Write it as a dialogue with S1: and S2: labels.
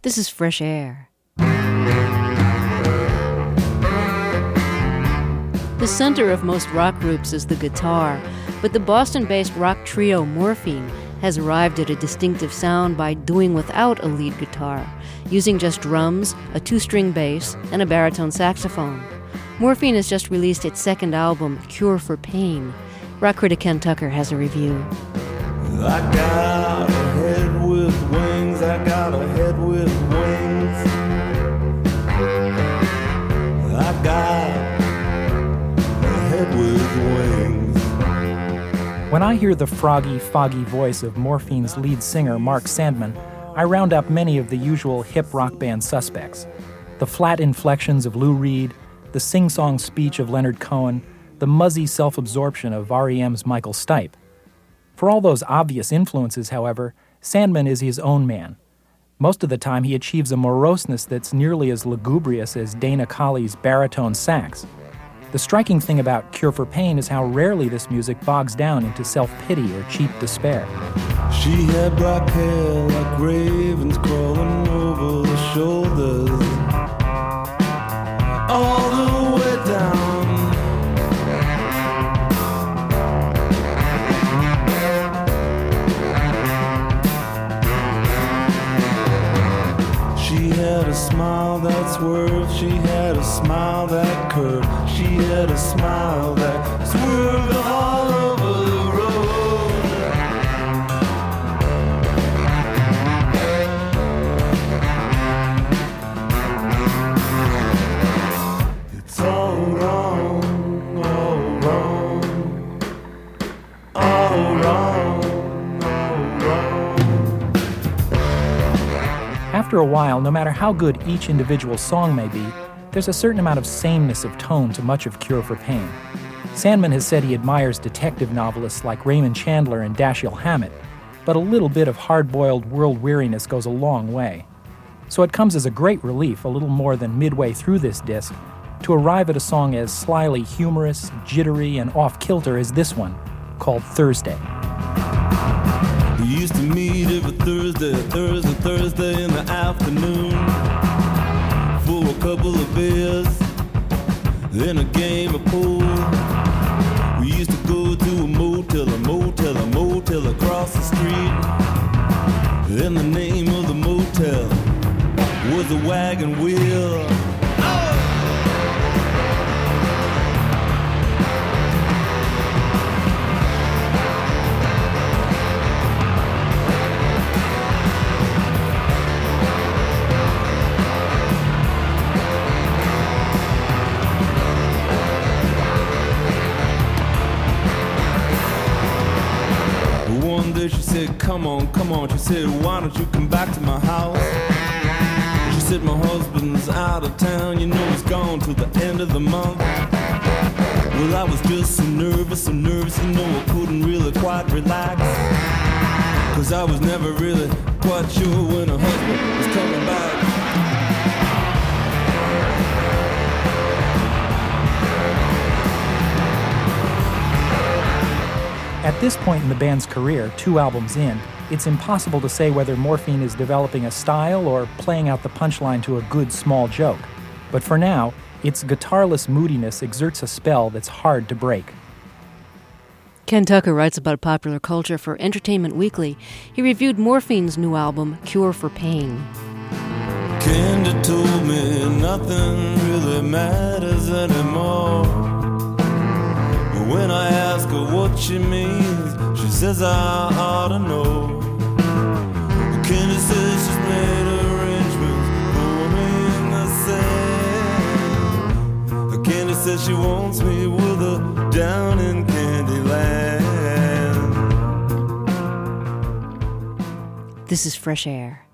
S1: This is Fresh Air. The center of most rock groups is the guitar, but the Boston-based rock trio Morphine has arrived at a distinctive sound by doing without a lead guitar, using just drums, a two-string bass, and a baritone saxophone. Morphine has just released its second album, Cure for Pain. Rock critic Ken Tucker has a review.
S2: I got a head with wings, I got a head with wings. I got a head with wings.
S3: When I hear the froggy, foggy voice of Morphine's lead singer, Mark Sandman, I round up many of the usual hip rock band suspects. The flat inflections of Lou Reed, the sing-song speech of Leonard Cohen, the muzzy self-absorption of R.E.M's Michael Stipe. For all those obvious influences, however, Sandman is his own man. Most of the time he achieves a moroseness that's nearly as lugubrious as Dana Colley's baritone sax. The striking thing about Cure for Pain is how rarely this music bogs down into self-pity or cheap despair.
S2: She had black hair like ravens crawling over the shoulders, all the way down. She had a smile that swerved, she had a smile that curved, she had a smile that swerved all over the road. It's all wrong, all wrong, all wrong, all wrong.
S3: After a while, no matter how good each individual song may be, there's a certain amount of sameness of tone to much of Cure for Pain. Sandman has said he admires detective novelists like Raymond Chandler and Dashiell Hammett, but a little bit of hard-boiled world weariness goes a long way. So it comes as a great relief, a little more than midway through this disc, to arrive at a song as slyly humorous, jittery, and off-kilter as this one, called Thursday.
S2: We used to meet every Thursday in the afternoon for a couple of beers, then a game of pool. We used to go to a motel across the street. Then the name of the motel was a Wagon Wheel. She said, come on, she said, why don't you come back to my house? She said, my husband's out of town, you know he's gone till the end of the month. Well, I was just so nervous, you know I couldn't really quite relax, 'cause I was never really quite sure when her husband was coming back.
S3: At this point in the band's career, 2 albums in, it's impossible to say whether Morphine is developing a style or playing out the punchline to a good small joke. But for now, its guitarless moodiness exerts a spell that's hard to break.
S1: Ken Tucker writes about popular culture for Entertainment Weekly. He reviewed Morphine's new album, Cure for Pain.
S2: Candy told me nothing really matters anymore. When I ask her what she means, she says I ought to know. Candy says she's made arrangements for me in the sand. Candy says she wants me with her down in Candyland.
S1: This is Fresh Air.